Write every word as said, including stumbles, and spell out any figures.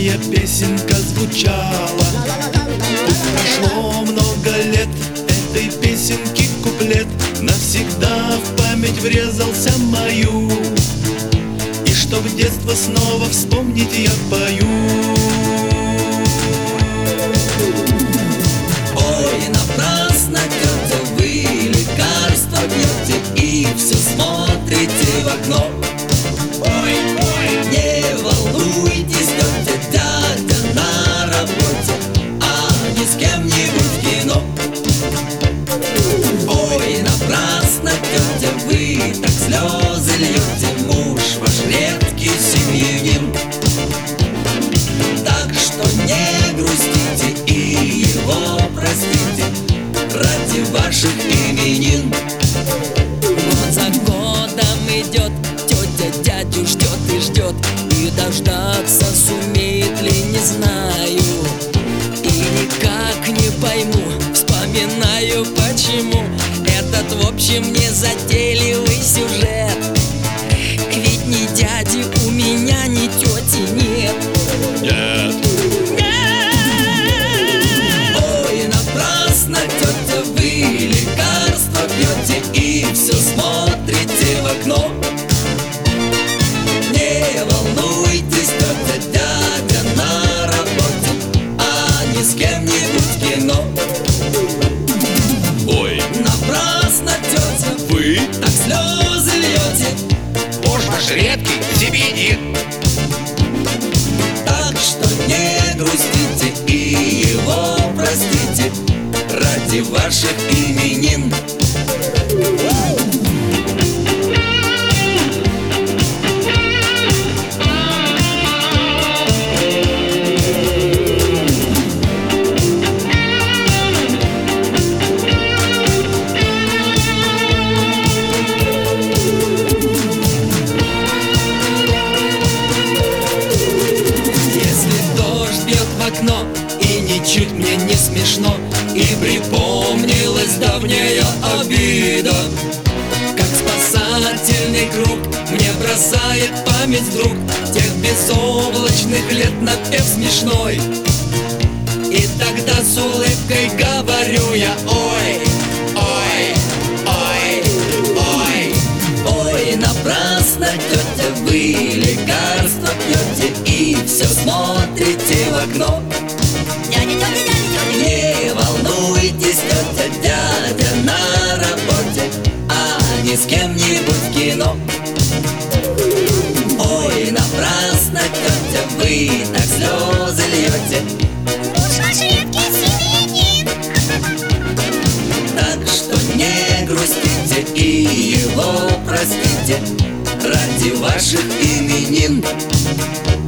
последняя песенка звучала. Тут прошло много лет, этой песенки куплет навсегда в память врезался мою. И чтоб детство снова вспомнить, я пою. Ой, напрасно, тетя, вы лекарства пьете и все смотрите в окно. Ой, ой, не волнуйтесь, тетя, дядя на работе, а не с кем-нибудь в кино. Ой, напрасно, тетя, вы так слезы льете, муж ваш редкий семьянин. Так что не грустите и его простите ради ваших именин. Год за годом идет, тетя дядю ждет и ждет, и дождаться сумеет ли, не знаю. И никак не пойму, вспоминаю почему этот, в общем, незатейливый сюжет. Ведь ни дяди у меня, ни тети нет. Нет. Ой, напрасно, тетя, вы лекарства пьете и все смотрите в окно. Не волнуйтесь, тетя, дядя на работе, а не с кем-нибудь в кино. Ой, Напрасно, тетя, вы так слезы льете, муж ваш редкий семьянин. так что не грустите и его простите ради ваших именин. Окно, и ничуть мне не смешно, и припомнилась давняя обида, как спасательный круг мне бросает память вдруг тех безоблачных лет напев смешной. И тогда с улыбкой говорю я: ой, ой, ой, ой, ой, напрасно, тетя, вы лекарства пьете и все смотрите в окно. Не волнуйтесь, тетя, дядя на работе, а не с кем-нибудь в кино. Ой, напрасно, тетя, вы так слезы льете, Муж ваш редкий семьянин. так что не грустите и его простите ради ваших именин.